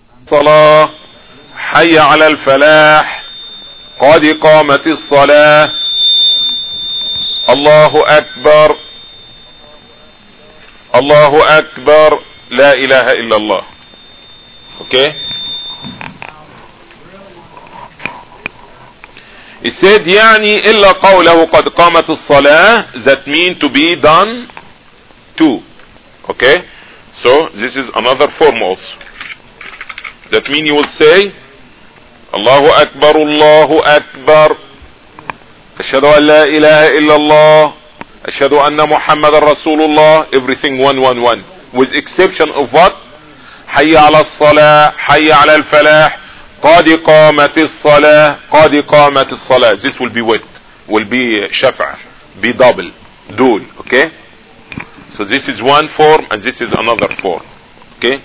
الصلاة حي على الفلاح قد قامت الصلاة الله أكبر الله أكبر لا إله إلا الله. Okay. He said يعني إلا قوله قد قامت الصلاة, that mean to be done too. Okay. So this is another form also. That mean you will say Allahu Akbar Allahu Akbar أشهد أن لا إله إلا الله أشهد أن محمد رسول الله, everything one with exception of what? حي على الصلاة حي على الفلاح قد قامت الصلاة قد قامت الصلاة. This will be what? Will be شفع, be double, dual. Okay. So this is one form and this is another form. Okay.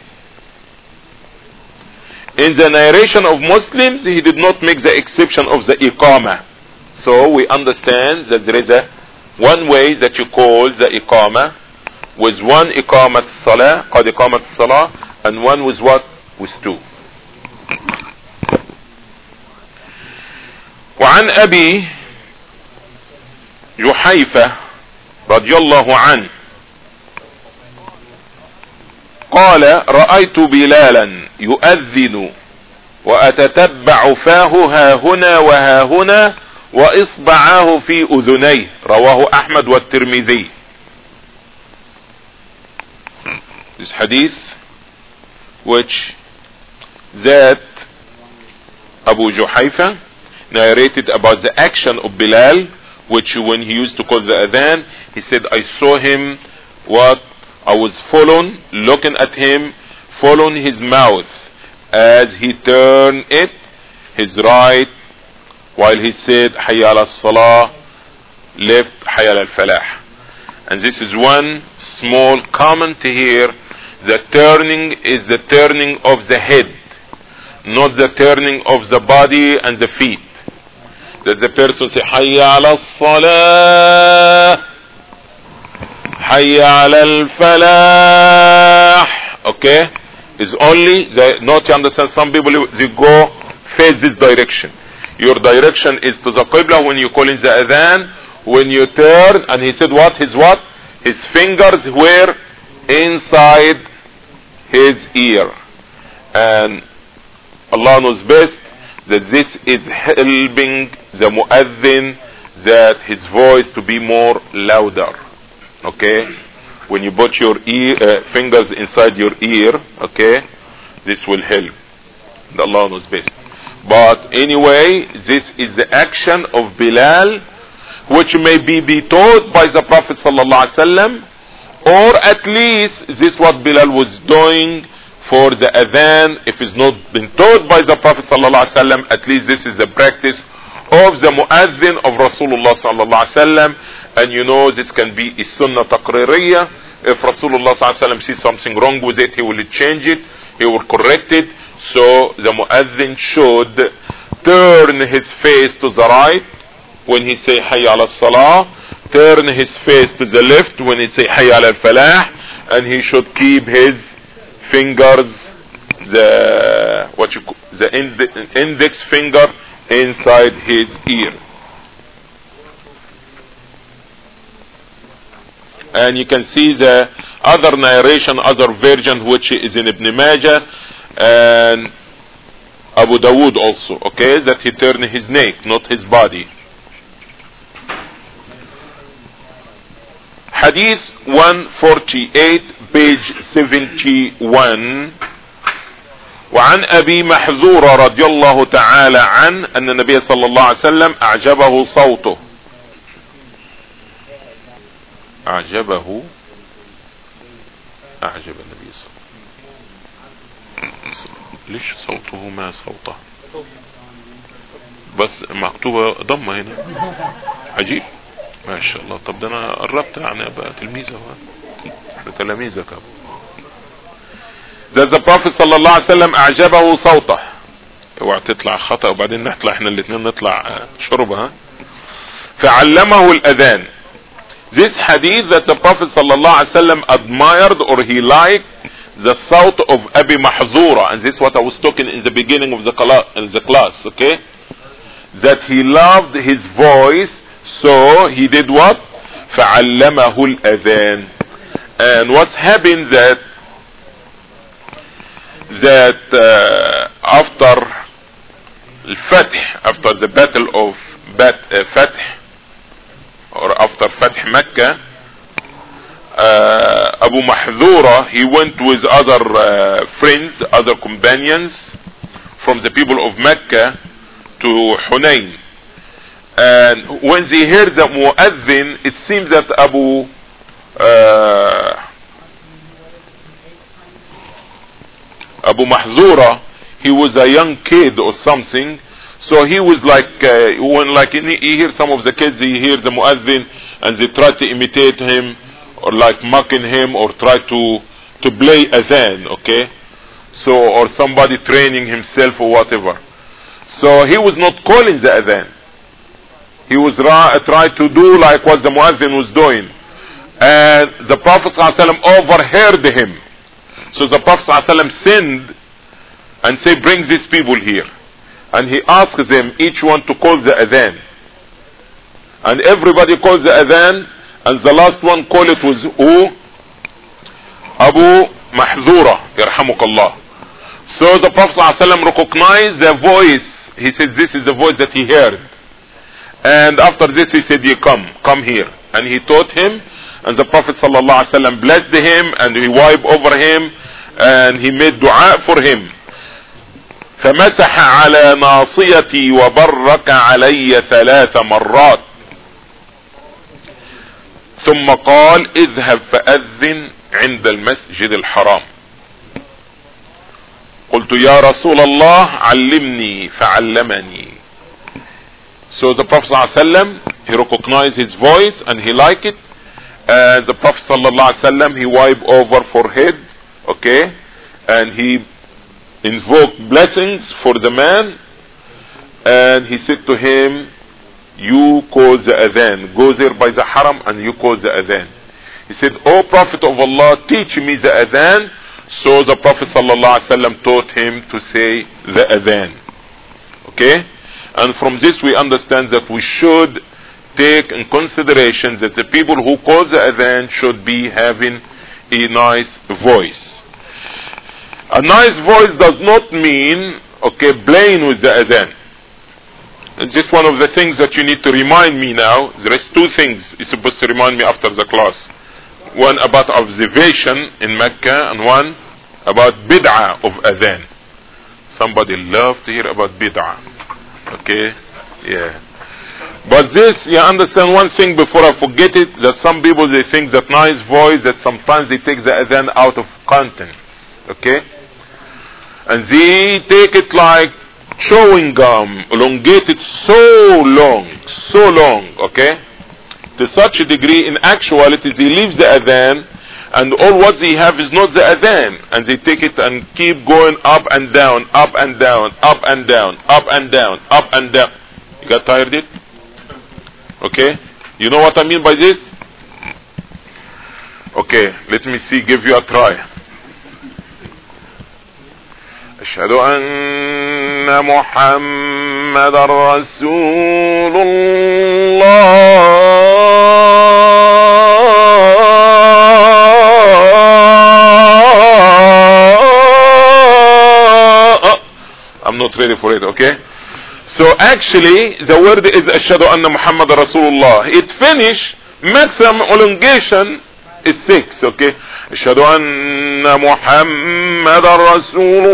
In the narration of Muslims, he did not make the exception of the iqamah. So we understand that there is one way that you call the iqamah, with one iqamat salah, qad iqamat salah, and one with what? With two. وعن أبي جحيفة رضي الله عنه قال رأيت بلالا يؤذن وأتتبع فاه ها هنا وها هنا وإصبعاه في أذنيه, رواه أحمد والترمذي. This hadith which that Abu Juhayfa narrated about the action of Bilal, which when he used to call the adhan, he said I saw him, what I was following, looking at him, following his mouth as he turned it his right while he said Hayya ala salah, left Hayya ala falah. And this is one small comment here. The turning is the turning of the head, not the turning of the body and the feet. That the person say Hayya ala salah Hayya ala falah. Okay. Is only the, not to understand, some people they go face this direction. Your direction is to the qibla when you call in the adhan. When you turn, and he said what? His fingers were inside his ear. And Allah knows best that this is helping the muazzin, that his voice to be more louder. Okay. When you put your fingers inside your ear, okay, this will help. Allah knows best. But anyway, this is the action of Bilal, which may be taught by the Prophet sallallahu alaihi wasallam, or at least this is what Bilal was doing for the adhan. If it's not been taught by the Prophet sallallahu alaihi wasallam, at least this is the practice of the muazzin of Rasulullah sallallahu alaihi wasallam. And you know, this can be a sunnah taqririyah. If Rasulullah sallallahu alaihi wasallam sees something wrong with it, he will change it, he will correct it. So the muazzin should turn his face to the right when he say Hayya ala salah, turn his face to the left when he say Hayya ala falah, and he should keep his fingers, the index finger inside his ear. And you can see the other narration, other version, which is in Ibn Majah and Abu Dawood also, okay, that he turned his neck, not his body. Hadith 148, page 71. وعن أبي محذور رضي الله تعالى عنه أن النبي صلى الله عليه وسلم أعجبه صوته. أعجب النبي صلى الله عليه وسلم. ليش صوته ما صوته؟ بس مكتوبة ضمة هنا. عجيب. ما شاء الله. طب ده أنا قربت يعني بقى تلميذة احنا تلاميذك أبو. That the Prophet صلى الله عليه وسلم أعجبه صوته. اوعى تطلع خطأ وبعدين نطلع احنا الاثنين نطلع شربها. فعلمه الأذان. This hadith that the Prophet sallallahu alaihi wasallam admired or he liked the south of Abi Mahzura, and this is what I was talking in the beginning of the class, okay? That he loved his voice, so he did what? فَعَلَّمَهُ الْأَذَانِ. And what's happened that after Al-Fath, after the battle of Fath, or after Fath Mecca, Abu Mahzura, he went with other friends, other companions from the people of Mecca to Hunayn. And when they heard the mu'adhin, it seems that Abu Mahzura, he was a young kid or something, so he was like, when like he hears some of the kids, he hears the mu'adhin and they try to imitate him or like mocking him or try to play adhan, okay? So, or somebody training himself or whatever. So he was not calling the adhan. He was trying to do like what the mu'adhin was doing. And the Prophet ﷺ overheard him. So the Prophet ﷺ sent and said, bring these people here. And he asked them, each one to call the adhan. And everybody called the adhan. And the last one called it was who? Abu Mahzura, yarhamukallah. So the Prophet ﷺ recognized the voice. He said, this is the voice that he heard. And after this he said, you come here. And he taught him. And the Prophet ﷺ blessed him and he wiped over him and he made dua for him. فمسح على ناصيتي وبرك علي 3 مرات ثم قال اذهب فأذن عند المسجد الحرام. قلت يا رسول الله علمني فعلمني. So the Prophet ﷺ, he recognized his voice and he liked it. And the Prophet ﷺ, he wiped over forehead, okay, and he invoked blessings for the man, and he said to him, you call the adhan, go there by the haram and you call the adhan. He said, O Prophet of Allah, teach me the adhan. So the Prophet ﷺ taught him to say the adhan, okay. And from this we understand that we should take in consideration that the people who call the adhan should be having a nice voice. A nice voice does not mean, okay, playing with the adhan. It's just one of the things that you need to remind me now. There is 2 things you're supposed to remind me after the class. One about observation in Mecca and one about bid'ah of adhan. Somebody loves to hear about bid'ah. Okay, yeah. But this, you understand one thing before I forget it, that some people they think that nice voice, that sometimes they take the adhan out of contents, okay? And they take it like chewing gum, elongate it so long, okay? To such a degree, in actuality, they leave the adhan, and all what they have is not the adhan, and they take it and keep going up and down, up and down, up and down, up and down, up and down. You got tired of it? Okay, you know what I mean by this? Okay, let me see, give you a try. أشهد أن محمد رسول الله. I'm not ready for it, okay? So actually, the word is أشهد أن محمد رسول الله. It finish, maximum elongation is 6, okay? أشهد أن محمد رسول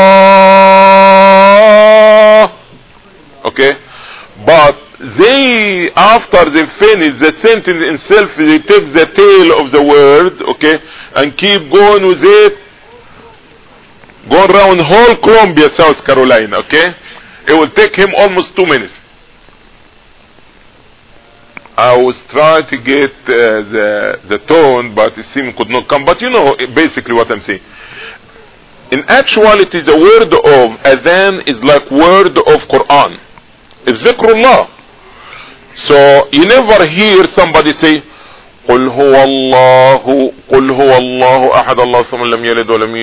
الله. Okay? But they, after they finish the sentence itself, they take the tail of the word, okay? And keep going with it. Go around whole Columbia, South Carolina, okay? It will take him almost 2 minutes. I was trying to get the tone, but it seemed could not come. But you know basically what I'm saying. In actuality, the word of adhan is like word of Quran. It's dhikrullah. So you never hear somebody say, قل هو الله احد الله الصمد لم يلد ولم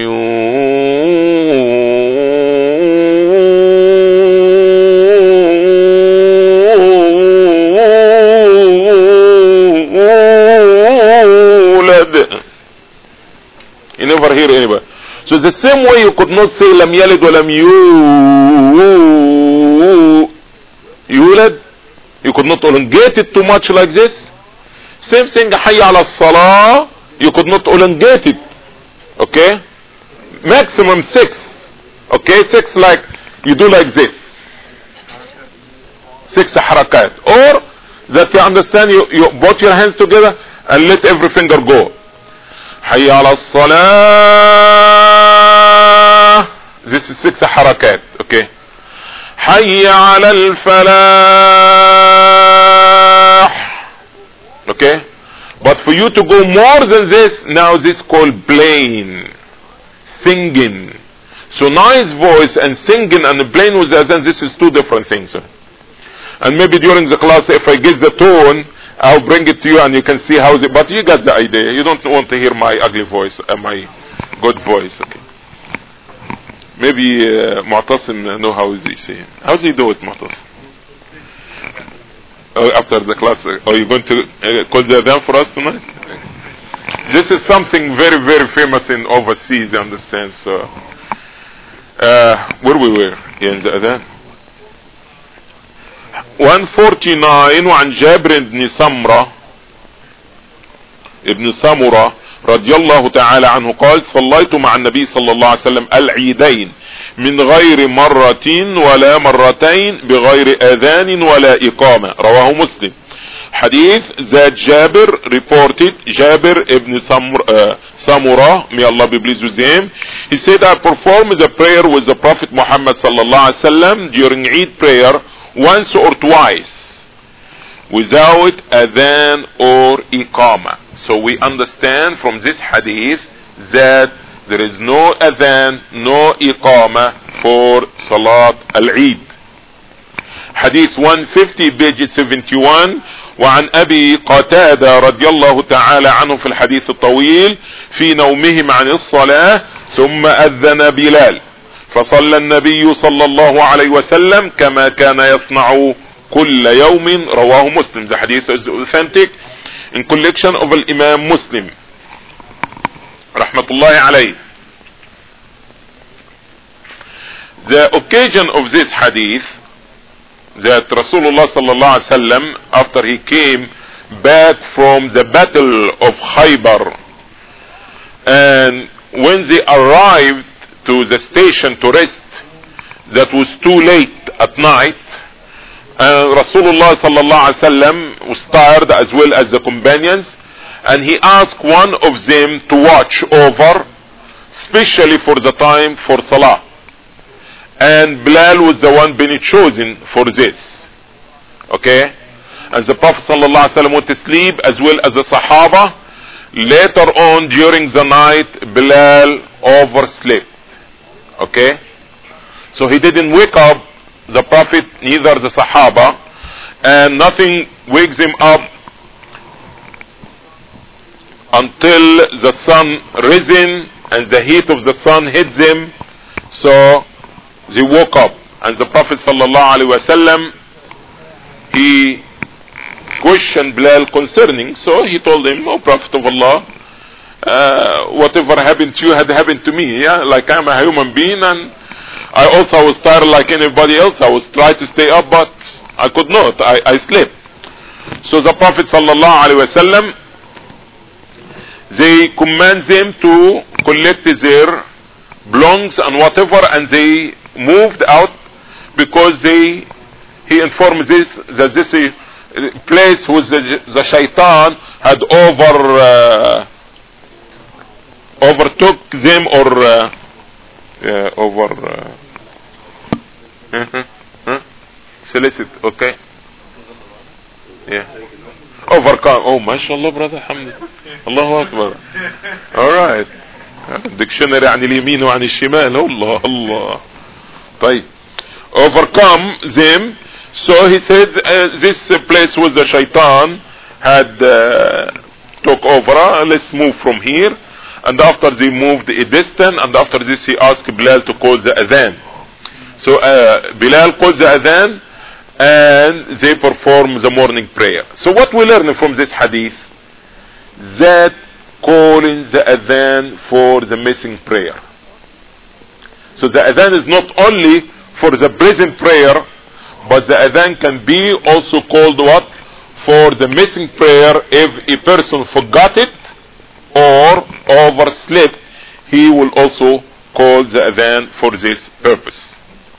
يولد. You never hear anybody. So the same way you could not say لم يلد ولم يولد, you could not elongate it too much like this. Same thing, حي على الصلاة, you could not elongate it. Okay, maximum 6. Okay, 6 like you do like this, 6 harakat, or that you understand, you put your hands together and let every finger go. حي على الصلاة, this is 6 harakat. Okay, حي على الفلاح. Okay, but for you to go more than this, now this is called plain singing. So nice voice and singing and playing with the adhan, this is 2 different things. And maybe during the class, if I get the tone, I'll bring it to you and you can see how but you got the idea. You don't want to hear my ugly voice, my good voice. Okay, maybe Mu'tasim know how they say. How does he do it, Mu'tasim? After the class, are you going to call the adhan for us tonight? This is something very, very famous in overseas, you understand? So, where we were? Yeah, in the adhan. 149. وعن جابر بن سمرة رضي الله تعالى عنه قال: صليت مع النبي صلى الله عليه وسلم العيدين من غير مرة ولا مرتين بغير اذان ولا اقامة. رواه مسلم. Hadith that Jabir reported, Jabir ibn Samurah, may Allah be pleased with him. He said, I performed the prayer with the Prophet Muhammad sallallahu alaihi wasallam during Eid prayer once or twice without adhan or iqama. So we understand from this hadith that there is no adhan, no iqama for Salat al-Eid. Hadith 150 page 71. وعن أبي قتادة رضي الله تعالى عنه في الحديث الطويل في نومهم عن الصلاة ثم أذن بلال فصلى النبي صلى الله عليه وسلم كما كان يصنع كل يوم. رواه مسلم. The hadith is authentic in collection of Imam Muslim رحمة الله عليه. The occasion of this hadith, that Rasulullah sallallahu alaihi wasallam, after he came back from the battle of Khaybar, and when they arrived to the station to rest, that was too late at night, and Rasulullah sallallahu alaihi wasallam was tired as well as the companions, and he asked one of them to watch over, especially for the time for Salah. And Bilal was the one being chosen for this. Okay, and the Prophet sallallahu alaihi wasallam went to sleep as well as the Sahaba. Later on during the night, Bilal overslept. Okay, so he didn't wake up the Prophet, neither the Sahaba, and nothing wakes him up until the sun risen and the heat of the sun hits them. So they woke up, and the Prophet sallallahu alaihi wasallam, he questioned Bilal concerning. So he told him, "O Prophet of Allah, whatever happened to you had happened to me. Yeah, like I'm a human being, and I also was tired like anybody else. I was trying to stay up, but I could not. I slept." So the Prophet sallallahu alaihi wasallam, they command them to collect their belongings and whatever, and they moved out, because he informed this that this place was the shaitan had overtook them, or solicit. Okay, yeah, overcome. Oh, mashallah, brother, alhamdulillah, Allahu Akbar. All right, dictionary عن اليمين وعن الشمال. Allah, Allah. طيب, overcome them. So he said this place was the shaitan had took over, let's move from here. And after they moved a distance, and after this he asked Bilal to call the adhan. So Bilal calls the adhan, and they perform the morning prayer. So what we learn from this hadith? That calling the adhan for the missing prayer. So the adhan is not only for the present prayer, but the adhan can be also called what? For the missing prayer. If a person forgot it or overslept, he will also call the adhan for this purpose.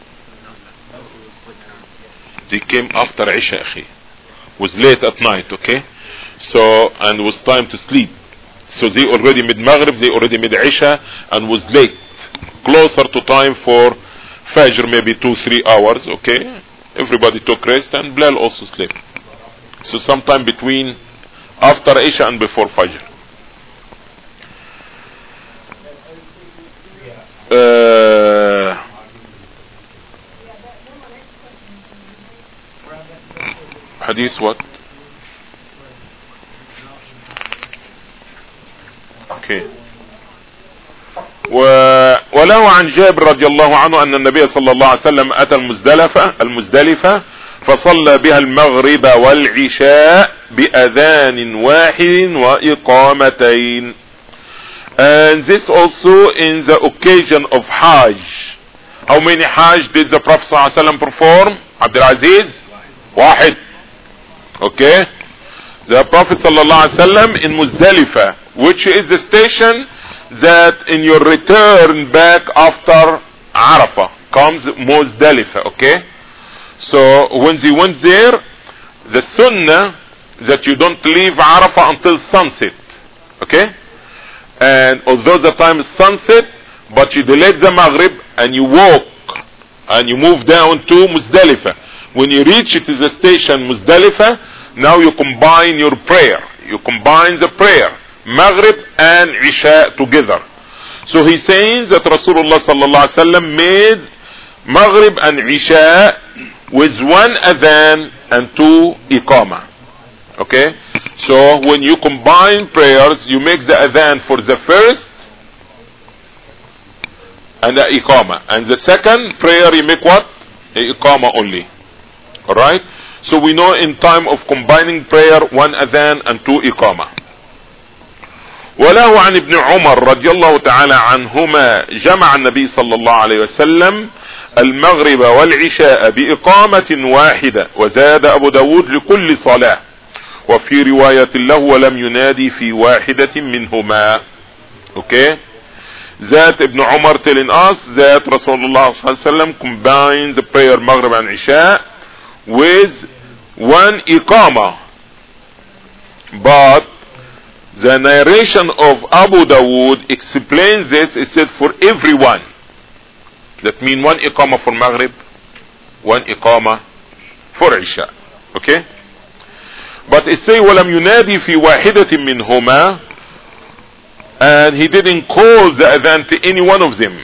They came after Isha, akhi. Was late at night, okay? So, and was time to sleep. So they already mid Maghrib, they already mid Isha, and was late. Closer to time for Fajr, maybe 2-3 hours, okay? Everybody took rest, and Bilal also slept. So sometime between after Isha and before Fajr. Hadith what? Okay. وله عن جابر رضي الله عنه أن النبي صلى الله عليه وسلم أتى المزدلفة فصلى بها المغرب والعشاء بأذان واحد وإقامتين. And this also in the occasion of Hajj. How many Hajj did the Prophet صلى الله عليه وسلم perform? Abdul Aziz? واحد. Okay. The Prophet صلى الله عليه وسلم in Muzdalifah, which is the station that in your return back after Arafah comes Muzdalifah, okay? So when they went there, the sunnah that you don't leave Arafah until sunset, okay? And although the time is sunset, but you delayed the Maghrib and you walk and you move down to Muzdalifah. When you reach it is the station Muzdalifah, now you combine your prayer. You combine the prayer Maghrib and Isha together. So he's saying that Rasulullah sallallahu alaihi wasallam made Maghrib and Isha with one adhan and two iqamah. Okay? So when you combine prayers, you make the adhan for the first and the iqamah. And the second prayer you make what? The iqamah only. Alright? So we know in time of combining prayer, one adhan and two iqamah. وله عن ابن عمر رضي الله تعالى عنهما جمع النبي صلى الله عليه وسلم المغرب والعشاء بإقامة واحدة وزاد أبو داود لكل صلاة وفي رواية له ولم ينادي في واحدة منهما. Okay, that Ibn Umar telling us that Rasulullah صلى الله عليه وسلم combines the prayer Maghrib and Isha with one iqamah, but the narration of Abu Dawood explains this. It said for everyone. That means one iqamah for Maghrib, one iqamah for Isha. Okay? But it says وَلَمْ يُنَادِي فِي وَاحِدَةٍ مِّنْهُمَا, and he didn't call the adhan to any one of them.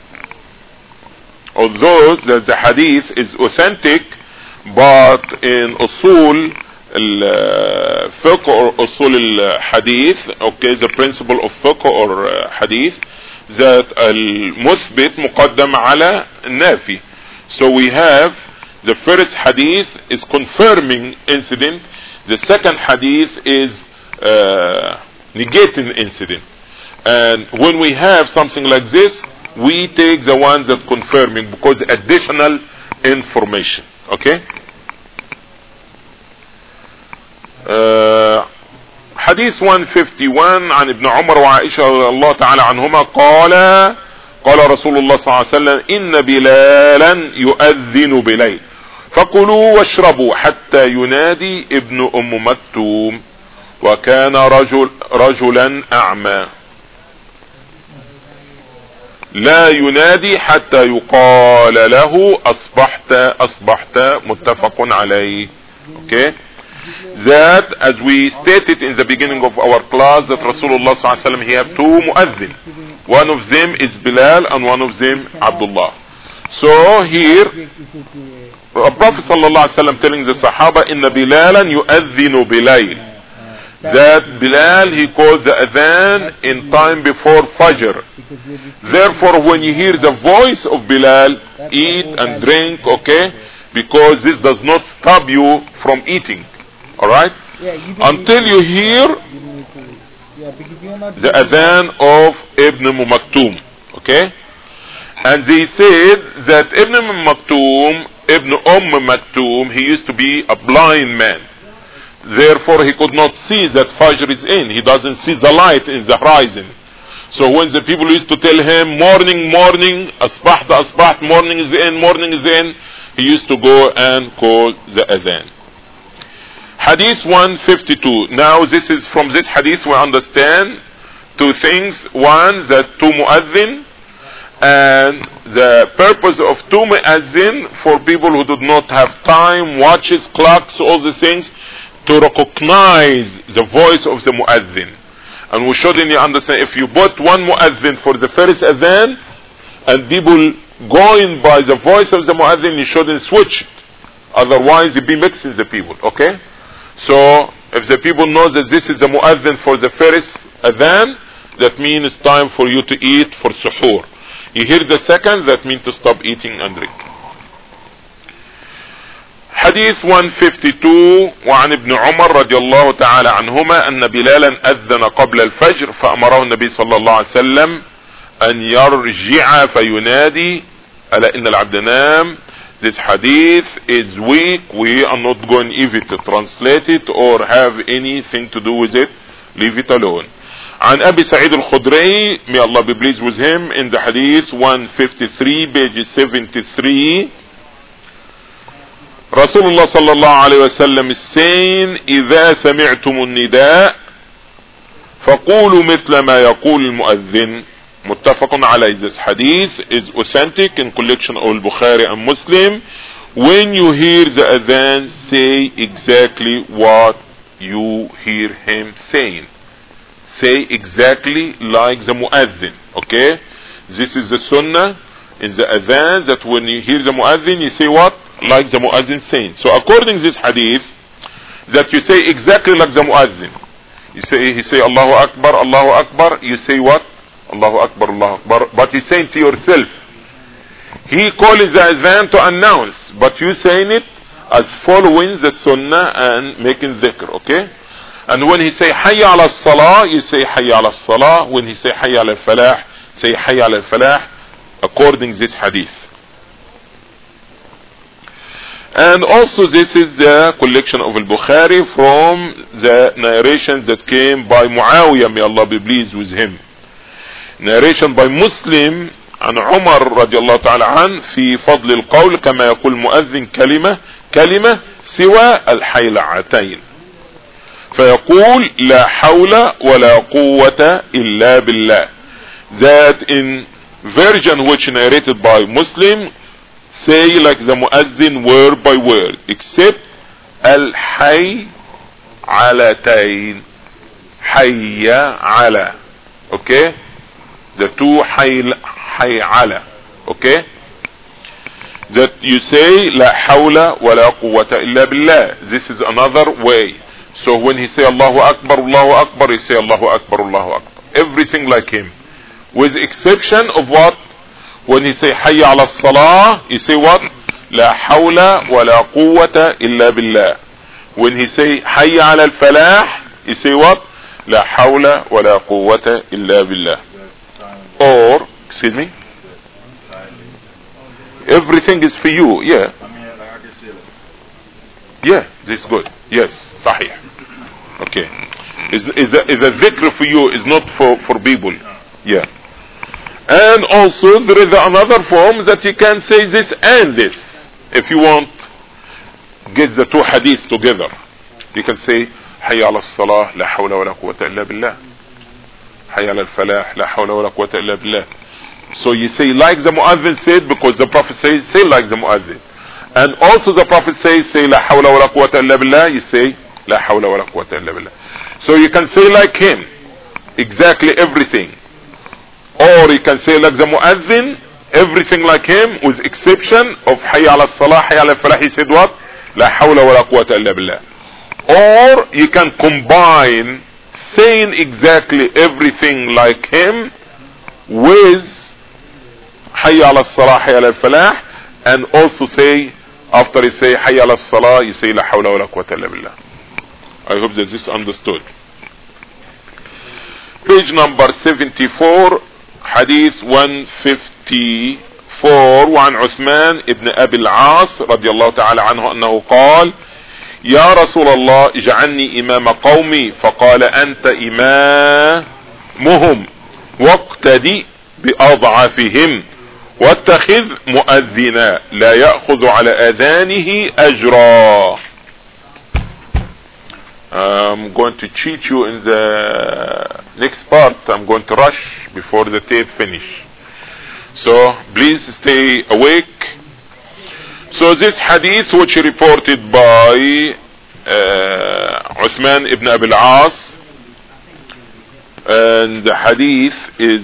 Although the hadith is authentic, but in usul al-fiqh or usul al-hadith, okay, the principle of fiqh or hadith, that al-muthbit muqaddam ala nafi. So we have the first hadith is confirming incident, the second hadith is negating incident. And when we have something like this, we take the ones that confirming because additional information. Okay? حديث 151 عن ابن عمر وعائشة رضي الله تعالى عنهما قال رسول الله صلى الله عليه وسلم إن بلالا يؤذن بليل فكلوا واشربوا حتى ينادي ابن أم مكتوم وكان رجلا أعمى لا ينادي حتى يقال له أصبحت متفق عليه. Okay, that as we stated in the beginning of our class, that Rasulullah sallallahu alaihi wasallam, he have two muazzin. One of them is Bilal and one of them Abdullah. So here Prophet sallallahu alaihi wasallam telling the Sahaba, inna Bilalan yu'adhinu bilayl, that Bilal, he calls the adhan in time before Fajr. Therefore, when you hear the voice of Bilal, eat and drink, okay? Because this does not stop you from eating, alright? Until you hear the adhan of Ibn Maktoum, okay? And they said that Ibn Maktoum, Ibn Maktoum, he used to be a blind man. Therefore, he could not see that Fajr is in. He doesn't see the light in the horizon. So when the people used to tell him, morning, morning, asbaht, asbaht, morning is in, he used to go and call the adhan. Hadith 152. Now from this hadith we understand two things. One, that two muazzin, and the purpose of two muazzin for people who do not have time, watches, clocks, all these things, to recognize the voice of the muazzin. And we shouldn't understand, if you put one muazzin for the first adhan and people going by the voice of the muazzin, you shouldn't switch it. Otherwise you'll be mixing the people, okay? So if the people know that this is the muazzin for the first adhan, that means it's time for you to eat for suhoor. You hear the second, that means to stop eating and drinking. حديث 152 وعن ابن عمر رضي الله تعالى عنهما أن بلالا أذن قبل الفجر فأمره النبي صلى الله عليه وسلم أن يرجع فينادي ألا إن العبد نام. This hadith is weak. We are not going even to translate it or have anything to do with it. Leave it alone. عن أبي سعيد الخدري, may Allah be pleased with him, in the hadith 153 page 73, Rasulullah sallallahu alayhi wa sallam is saying, إذا سمعتم النداء فقولوا مثل ما يقول المؤذن. متفق عليه. This hadith is authentic in collection of Bukhari and Muslim. When you hear the adhan, say exactly what you hear him saying. Say exactly like the muazzin, okay? This is the sunnah in the adhan, that when you hear the muazzin, you say what? Like the muazzin saying. So according to this hadith, that you say exactly like the muazzin. He say Allahu Akbar, Allahu Akbar, you say what? Allahu Akbar, Allahu Akbar, but you saying to yourself. He calls the adhan to announce, but you saying it as following the sunnah and making dhikr, okay? And when he say Hayya ala salah, you say Hayya ala salah. When he say Hayya ala falah, say Hayya ala falah, according to this hadith. And also this is the collection of al-Bukhari from the narration that came by Muawiyah, may Allah be pleased with him. Narration by Muslim عن عمر رضي الله تعالى عنه في فضل القول كما يقول مؤذن كلمة سوى الحيلعتين فيقول لا حول ولا قوة إلا بالله. That in version which narrated by Muslim, say like the muazzin word by word, except al-hay alatayn, hayya ala, okay? The two hay ala, okay? That you say la hawla wa la quwwata illa billah. This is another way. So when he say Allahu Akbar, you say Allahu Akbar, Allahu Akbar. Everything like him. With exception of what? When he say Hayya ala salah, you say what? La hawla wa la quwwata illa billah. When he say Hayya ala al-falah, you say what? La hawla wa la quwwata illa billah. Or, excuse me? Everything is for you, yeah. Yeah, this is good. Yes, sahih. Okay. Is a dhikr for you, is not for people. Yeah. And also there is another form that you can say this and this. If you want, get the two hadiths together. You can say, Hayya ala salah, la hawla wa la quwwata illa billah. Hayya ala al-falah, la hawla wa la quwwata illa billah. So you say like the muazzin said, because the Prophet says, say like the muazzin. And also the Prophet says, say la hawla wa la quwwata illa billah, you say la hawla wa la quwwata illa billah. So you can say like him, exactly everything. Or you can say like the muazzin, everything like him, with exception of hayya ala salah, hayya ala falah, he said what? La hawla wa la quwwata illa billah. or you can combine saying exactly everything like him with Hayya ala salah, Hayya ala falah, and also say, after you say Hayya ala salah, you say La hawla wa la quwwata illa billah. I hope that this is understood. Page number 74, Hadith 154. وعن عثمان ابن أبي العاص رضي الله تعالى عنه أنه قال: يا رسول الله اجعلني إمام قومي، فقال: أنت إمامهم واقتدي بأضعفهم واتخذ مؤذنا لا يأخذ على أذانه أجرا. I'm going to cheat you in the next part. I'm going to rush before the tape finish, so please stay awake. So this hadith, which is reported by Uthman ibn Abi al-As, and the hadith is,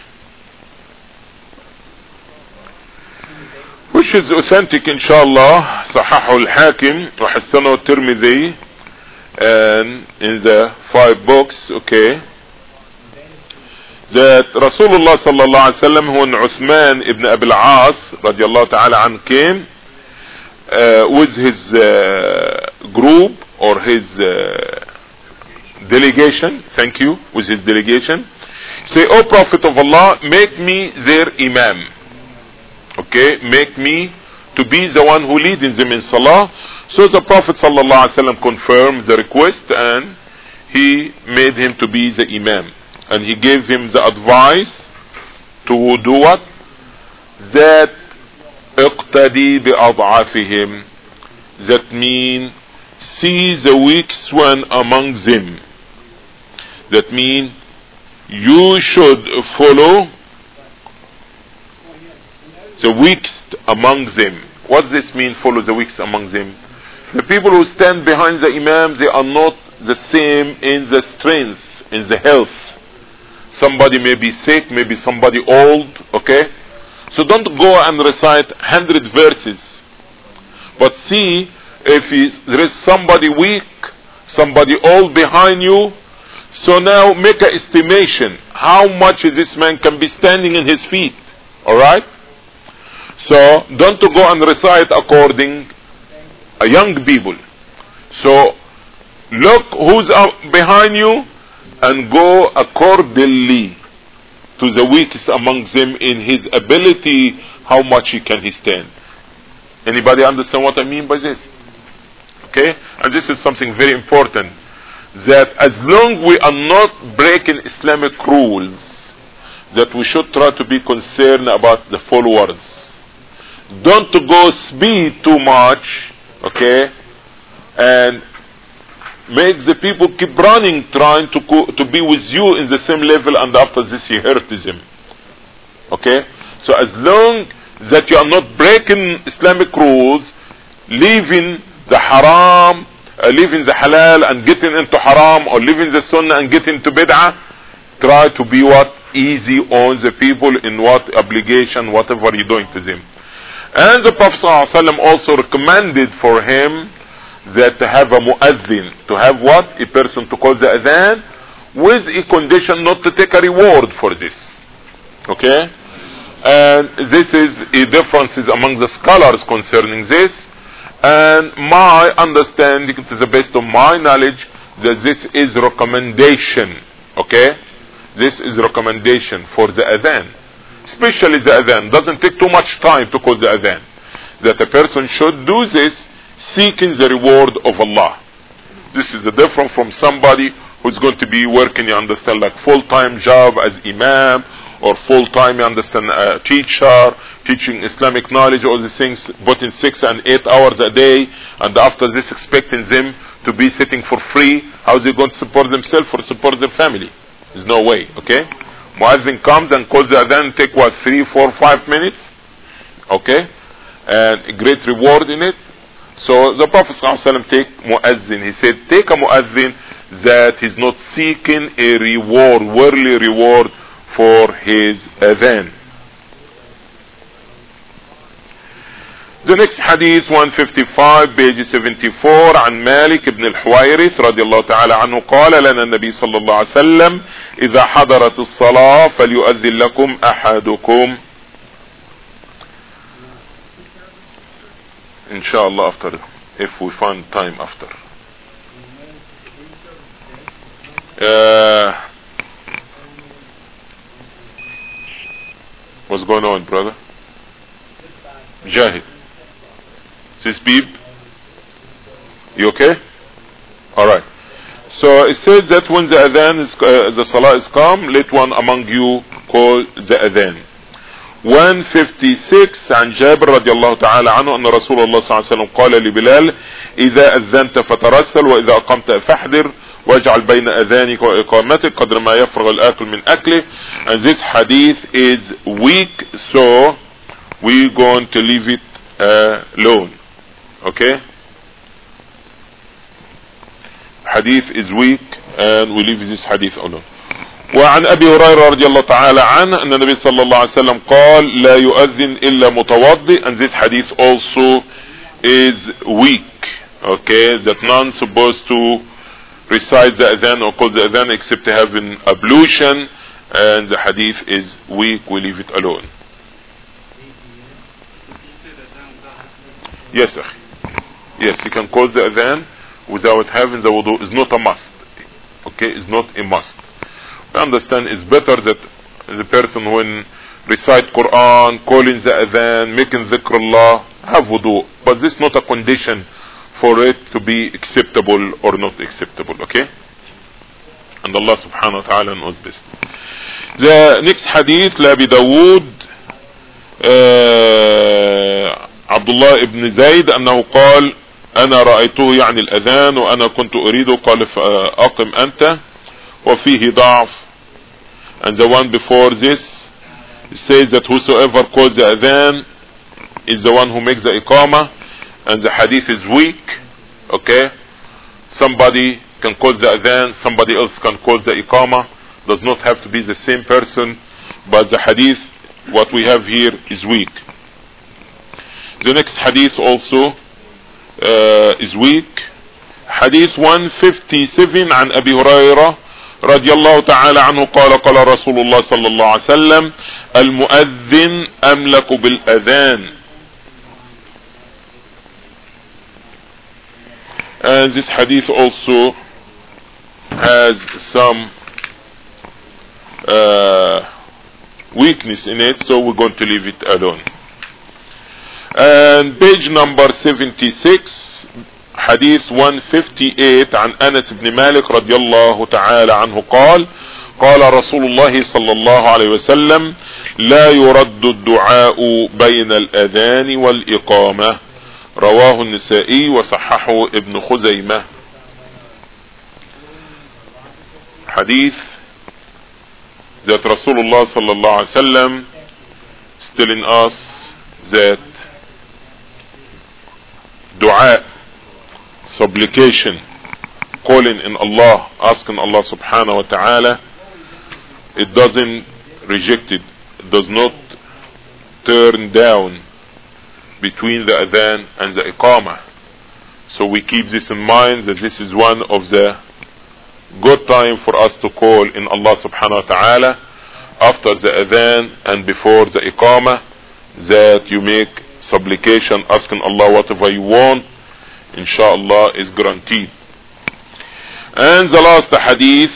which is authentic inshallah, Sahahu al-Hakim wa Hassanu al-Tirmidhi, and in the 5 books, okay, that Rasulullah sallallahu alaihi wasallam, when Uthman ibn Abi al-As radiyallahu ta'ala an came with his group or his delegation, thank you, with his delegation, say, "O Prophet of Allah, make me their imam." Okay, make me to be the one who leads them in salah. So the Prophet sallallahu alaihi wasallam confirmed the request, and he made him to be the imam, and he gave him the advice to do what? That اقتدي بأضعافهم, that mean see the weakest one among them. That mean you should follow the weakest among them. What does this mean, follow the weakest among them? The people who stand behind the imam, they are not the same in the strength, in the health. Somebody may be sick, maybe somebody old, okay? So don't go and recite 100 verses, but see if there is somebody weak, somebody old behind you. So now make an estimation how much this man can be standing in his feet. Alright? So don't go and recite according a young people. So look who's behind you and go accordingly to the weakest among them in his ability, how much he can stand. Anybody understand what I mean by this? Okay? And this is something very important, that as long we are not breaking Islamic rules, that we should try to be concerned about the followers. Don't go speed too much, okay, and make the people keep running, trying to be with you in the same level, and after this you hurt them. Okay? So as long that you are not breaking Islamic rules, leaving the haram, leaving the halal and getting into haram, or leaving the sunnah and getting into bid'ah, try to be what? Easy on the people in what obligation, whatever you're doing to them. And the Prophet ﷺ also recommended for him that to have a mu'adhin, to have what? A person to call the adhan, with a condition not to take a reward for this. Okay? And this is a differences among the scholars concerning this. And my understanding, to the best of my knowledge, that this is recommendation. Okay? This is recommendation for the adhan. Especially the adhan. Doesn't take too much time to call the adhan. That a person should do this seeking the reward of Allah. This is the difference from somebody who's going to be working, you understand, like full-time job as imam, or full-time, you understand, teacher, teaching Islamic knowledge, all these things, putting 6 and 8 hours a day, and after this expecting them to be sitting for free. How is he going to support themselves or support their family? There's no way, okay? Muazzin comes and calls the adhan, take what, 3, 4, 5 minutes, okay? And a great reward in it. So the Prophet ﷺ take muazzin. He said, take a muazzin that is not seeking a reward, worldly reward for his adhan. The next hadith 155 page 74 عن مالك بن الحويرث رضي الله تعالى عنه قال لنا النبي صلى الله عليه وسلم إذا حضرت الصلاة فليؤذن لكم أحدكم. Inshallah after, if we find time after. What's going on, brother? Jahid. Sis Beeb? You okay? Alright. So it says that when the adhan is, the salah is come, let one among you call the adhan. 156 عن جابر رضي الله تعالى عنه أن رسول الله صلى الله عليه وسلم قال لبلال إذا أذنت فترسل وإذا أقمت فاحذر واجعل بين أذانك وإقامتك قدر ما يفرغ الآكل من أكله. And this hadith is weak, so we're going to leave it alone. Okay? Hadith is weak and we leave this hadith alone. وعن أبي هريرة رضي الله تعالى عنه أن النبي صلى الله عليه وسلم قال لا يؤذن إلا متوضئ. And this hadith also is weak. Okay, that none supposed to recite the adhan or call the adhan except to have an ablution, and the hadith is weak. We leave it alone. Yes, sir. Yes, you can call the adhan without having the wudu. It's not a must. Okay, it's not a must. I understand it's better that the person when recite Quran, calling the adhan, making dhikrullah, have wudu. But this is not a condition for it to be acceptable or not acceptable. Okay? And Allah subhanahu wa ta'ala knows best. The next hadith, لأبي داود عبد الله ابن زيد أنه قال أنا رأيته يعني الأذان وأنا كنت أريده قال فأقم أنت وفيه ضعف. And the one before this says that whosoever calls the adhan is the one who makes the iqamah, and the hadith is weak. Okay, somebody can call the adhan, somebody else can call the iqamah, does not have to be the same person, but the hadith what we have here is weak. The next hadith also is weak. Hadith 157 عن أبي هريرة رضي الله تعالى عنه قال قال رسول الله صلى الله عليه وسلم المؤذن أملك بالأذان. And this hadith also has some weakness in it, so we're going to leave it alone. And page number 76 حديث 158 عن أنس بن مالك رضي الله تعالى عنه قال قال رسول الله صلى الله عليه وسلم لا يرد الدعاء بين الأذان والإقامة. رواه النسائي وصححه ابن خزيمة. Hadith that Rasulullah صلى الله عليه وسلم is telling us that dua, supplication, calling in Allah, asking Allah subhanahu wa ta'ala, it doesn't reject it, does not turn down between the adhan and the iqamah. So we keep this in mind, that this is one of the good time for us to call in Allah subhanahu wa ta'ala after the adhan and before the iqamah, that you make supplication, asking Allah whatever you want, inshallah is guaranteed. And the last hadith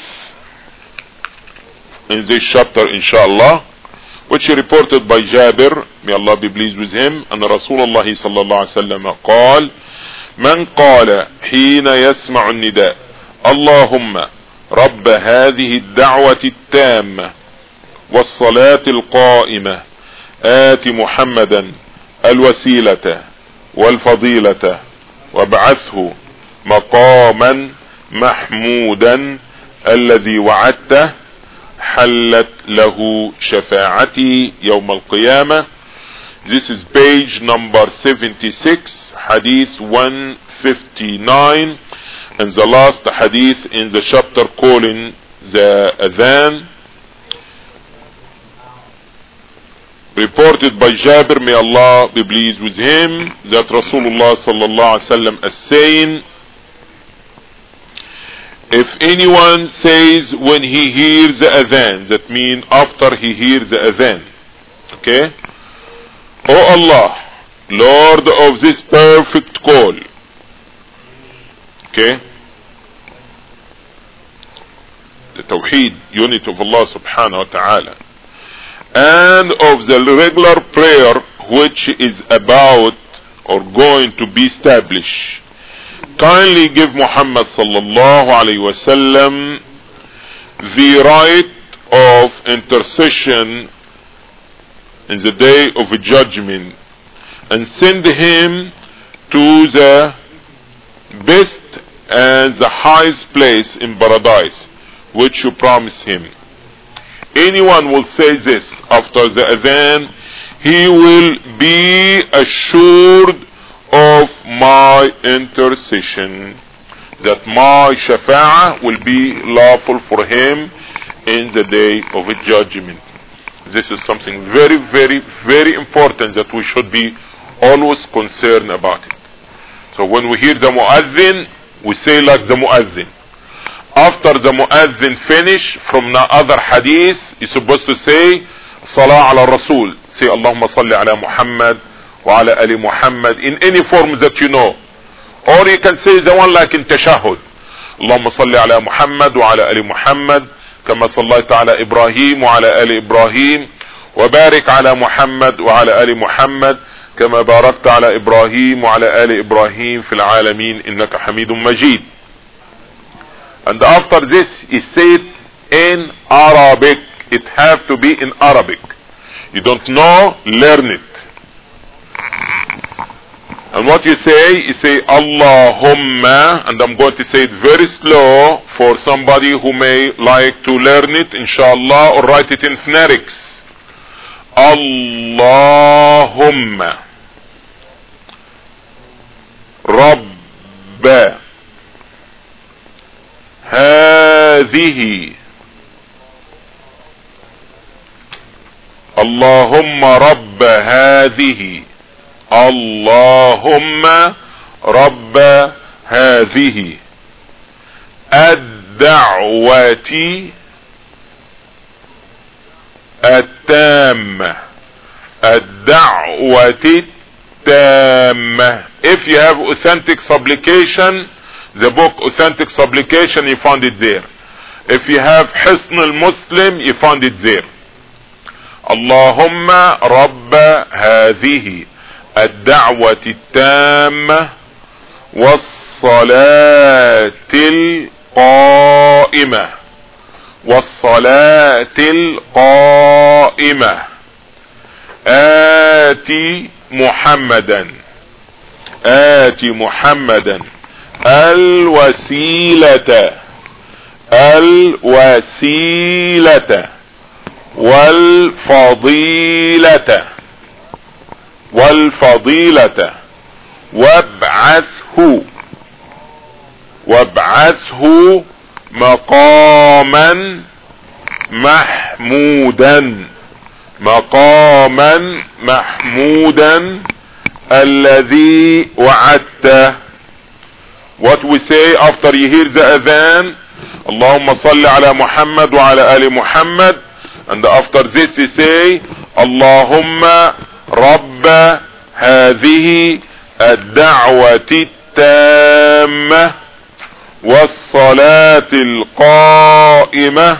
in this chapter, inshallah, which is reported by Jabir, may Allah be pleased with him, and Rasulullah sallallahu alaihi wasallam قال من قال حين يسمع النداء اللهم رب هذه الدعوة التامة والصلاة القائمة آت محمدا الوسيلة والفضيلة وابعثه مقاما محمودا الذي وعدته حلت له شفاعتي يوم القيامة. This is page number 76, hadith 159, and the last hadith in the chapter calling the adhan. reported by Jabir, may Allah be pleased with him, that Rasulullah sallallahu alaihi wasallam is saying, if anyone says when he hears the adhan, that means after he hears the adhan, okay, O Allah, Lord of this perfect call, okay, the Tawheed, unity of Allah subhanahu wa ta'ala, and of the regular prayer which is about or going to be established, kindly give Muhammad sallallahu alayhi wasallam the right of intercession in the day of judgment, and send him to the best and the highest place in paradise which you promise him. Anyone will say this after the adhan, he will be assured of my intercession, that my shafa'ah will be lawful for him in the day of judgment. This is something very, very, very important that we should be always concerned about it. So when we hear the muazzin, we say like the muazzin. After the muazzin finish, from the other hadith, you're supposed to say Salah ala Rasul. Say Allahumma salli ala Muhammad wa ala ali Muhammad in any form that you know. Or you can say the one like in tashahud. Allahumma salli ala Muhammad wa ala ali Muhammad كما صليت على إبراهيم وعلى آل إبراهيم وبارك على محمد وعلى آل محمد كما باركت على إبراهيم وعلى آل إبراهيم في العالمين إنك حميد مجيد. And after this he said in Arabic. It have to be in Arabic. You don't know, learn it. And what you say Allahumma, and I'm going to say it very slow for somebody who may like to learn it, inshallah, or write it in phonetics. Allahumma Rabb هذه اللهم رب هذه اللهم رب هذه الدعوة التامة الدعوة التامة. If you have authentic supplication, the book Authentic Supplication, you found it there. If you have Hisn al-Muslim, you found it there. اللهم رب هذه الدعوة التامة والصلاة القائمة والصلاة القائمة آتي محمدا الوسيلة والفضيلة وابعثه مقاما محمودا الذي وعدته. What we say after you hear the adhan, Allahumma salli ala Muhammad wa ala ali Muhammad, and after this you say Allahumma Rabba هذه الدعوة التامة والصلاة القائمة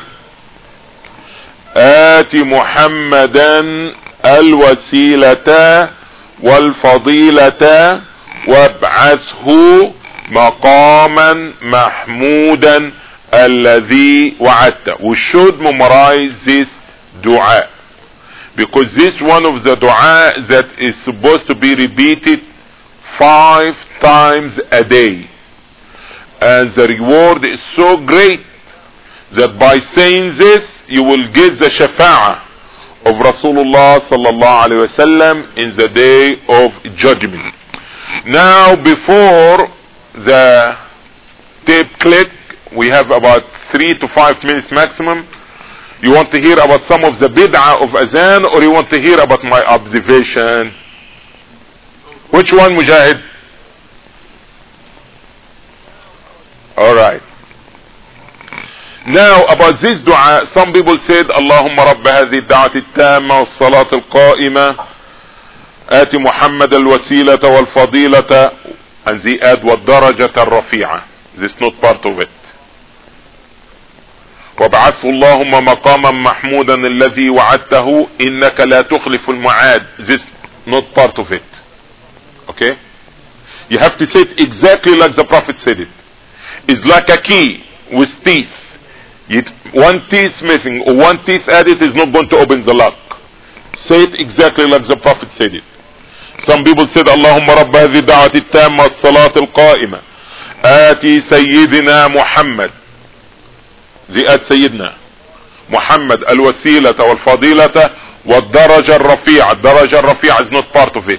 آت محمدا الوسيلة والفضيلة وابعثه مقاما محمودا الذي وعدته. We should memorize this dua, because this one of the dua that is supposed to be repeated 5 times a day, and the reward is so great that by saying this you will get the shafa'ah of Rasulullah sallallahu alaihi wasallam in the day of judgment. Now before the tape click, we have about 3 to 5 minutes maximum. You want to hear about some of the bid'ah of azan, or you want to hear about my observation? Which one, Mujahid? Alright. Now about this dua, some people said Allahumma rabba hadhi ad-da'wati at-tamma was-salati al-qa'ima ati Muhammad al-wasilata wal-fadilata, and they add wad-darajata al-rafi'a. This is not part of it. وابعثه اللهم مقاما محمودا الذي وعدته إنك لا تخلف الميعاد. This is not part of it. Okay? You have to say it exactly like the Prophet said it. It's like a key with teeth. One teeth missing or one teeth added is not going to open the lock. Say it exactly like the Prophet said it. Some people said Allahumma rabba hadhi da'wati at-tamma was-salati al-qa'ima ati sayyidina Muhammad. They add sayyidina Muhammad al-wasilata wal-fadilata wad-daraja al-rafi'a. Daraja al-rafi'a is not part of it.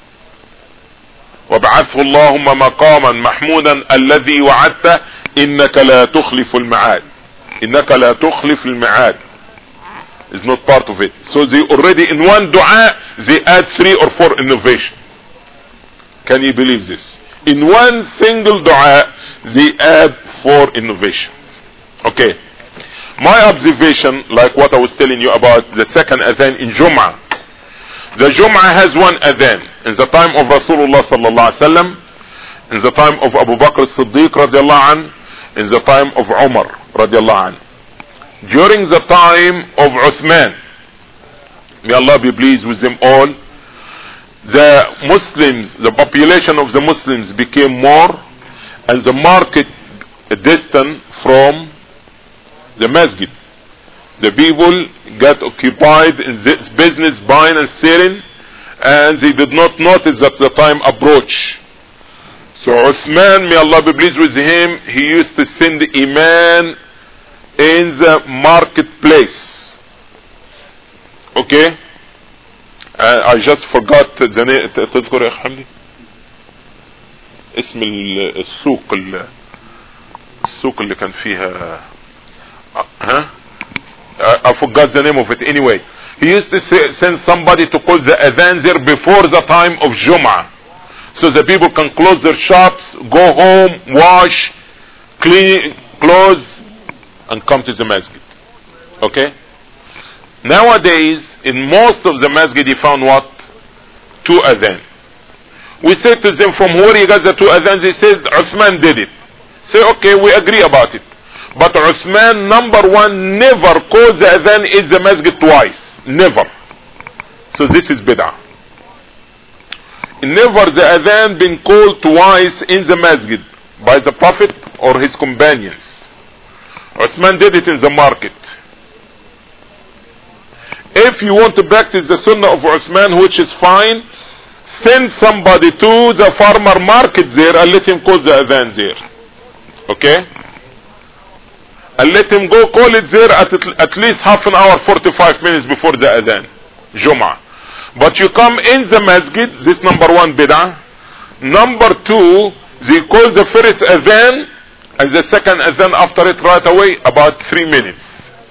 وابعثه اللهم مقاما محمودا الذي وعدته إنك لا تخلف الميعاد. إنك لا تخلف الميعاد is not part of it. So they already in one dua they add 3 or 4 innovation. Can you believe this? In one single dua they add 4 innovations. Okay, my observation, like what I was telling you about the second adhan in Jum'ah. The Jum'ah has one adhan in the time of Rasulullah sallallahu alaihi wasallam, in the time of Abu Bakr as-Siddiq radiallahu anh, in the time of Umar radiallahu anh, during the time of Uthman, may Allah be pleased with them all, the Muslims, the population of the Muslims became more, and the market distant from the masjid. The people got occupied in this business, buying and selling, and they did not notice that the time approached. So Uthman, may Allah be pleased with him, he used to send the Iman in the marketplace. Okay? I just forgot the name. تذكر يا حمدي اسم السوق اللي كان فيها I forgot the name of it. Anyway, he used to send somebody to call the adhan there before the time of Jum'ah, so the people can close their shops, go home, wash, clean clothes, and come to the masjid. Okay? Nowadays, in most of the masjid, you found what? 2 adhan. We said to them, from where you got the 2 adhan? They said Uthman did it. Say, okay, we agree about it. But Uthman, number 1, never called the adhan in the masjid twice. Never. So this is bid'ah. Never the adhan been called twice in the masjid by the Prophet or his companions. Uthman did it in the market. If you want to practice the sunnah of Uthman, which is fine, send somebody to the farmer market there and let him call the adhan there. Okay? And let him go call it there at least half an hour, 45 minutes before the adhan, Jum'ah. But you come in the masjid, this number 1 bid'ah. Number 2, they call the first adhan and the second adhan after it right away, about 3 minutes.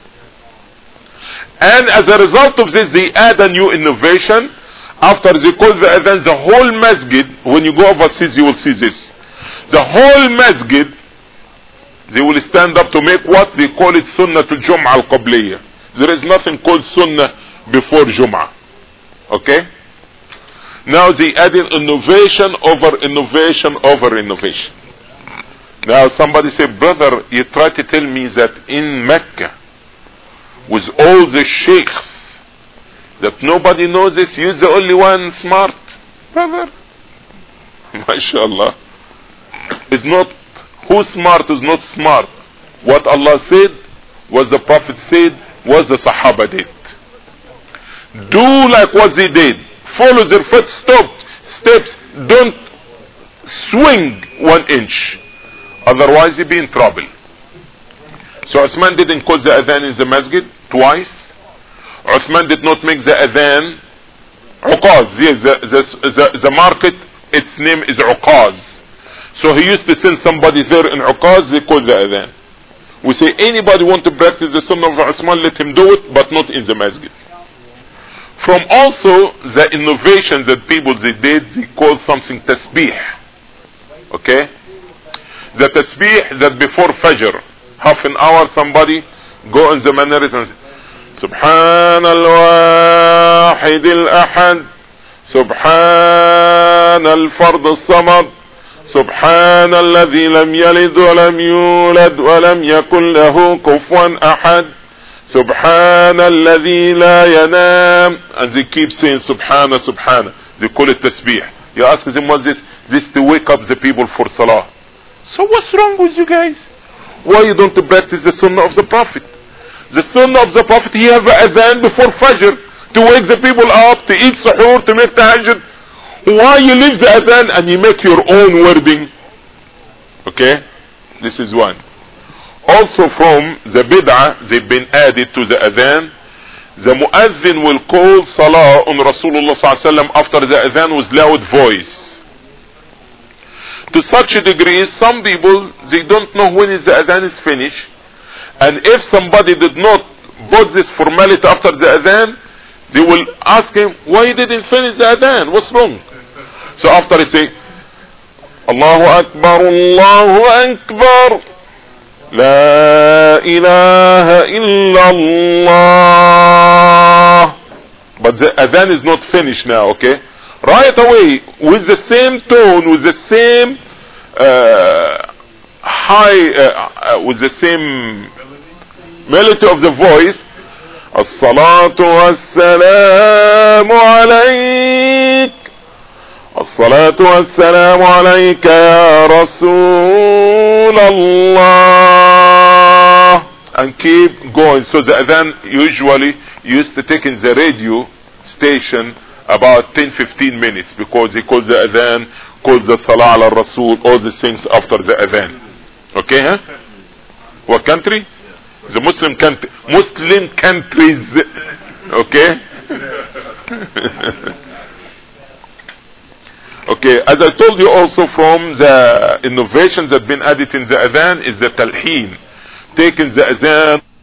And as a result of this, they add a new innovation. After they call the adhan, the whole masjid, when you go overseas you will see this, the whole masjid, they will stand up to make what they call it sunnah to Jum'ah al-Qabliyah. There is nothing called sunnah before Jum'ah. Okay? Now they added innovation over innovation over innovation. Now somebody say, brother, you try to tell me that in Mecca, with all the sheikhs, that nobody knows this, you're the only one smart. Brother, MashaAllah. It's not who's smart is not smart. What Allah said, what the Prophet said, what the Sahaba did. Do like what they did. Follow their footsteps. Don't swing 1 inch. Otherwise you'll be in trouble. So Uthman didn't call the adhan in the masjid twice. Uthman did not make the adhan Uqaz. Yes, the market, its name is Uqaz. So he used to send somebody there in Uqaz, they call the adhan. We say anybody want to practice the sunnah of Uthman, let him do it, but not in the masjid. From also the innovation that people they did, they call something tasbih. Okay? The tasbih that before Fajr, half an hour somebody go in the minaret and say, سبحان الواحد الأحد سبحان الفرد الصمد سبحان الذي لم يلد ولم يولد ولم يكن له كفوا أحد سبحان الذي لا ينام. And they keep saying Subhana, Subhana. They call it tasbih. You ask them what's this? This to wake up the people for salah. So what's wrong with you guys? Why you don't practice the sunnah of the Prophet? The sunnah of the Prophet, he have an adhan before Fajr to wake the people up, to eat suhoor, to make tahajjud. Why you leave the adhan and you make your own wording? Okay? This is one. Also from the bid'ah, they've been added to the adhan. The muazzin will call salah on Rasulullah sallallahu after the adhan with loud voice. To such a degree, some people, they don't know when the adhan is finished. And if somebody did not put this formality after the adhan, they will ask him, why you didn't finish the adhan? What's wrong? So after he say, Allahu Akbar, Allahu Akbar, La ilaha illallah. But the adhan is not finished now, okay? Right away, with the same tone, with the same with the same melody of the voice, As-salatu was-salamu alayk, As-salatu was-salamu alayka ya Rasulallah, and keep going. So the adhan usually used to take in the radio station about 10-15 minutes, because he calls the adhan, calls the salah ala rasul, all these things after the adhan. Okay, huh? What country? The Muslim country. Muslim countries. Okay? Okay, as I told you also, from the innovations that have been added in the adhan is the talheen. Taking the adhan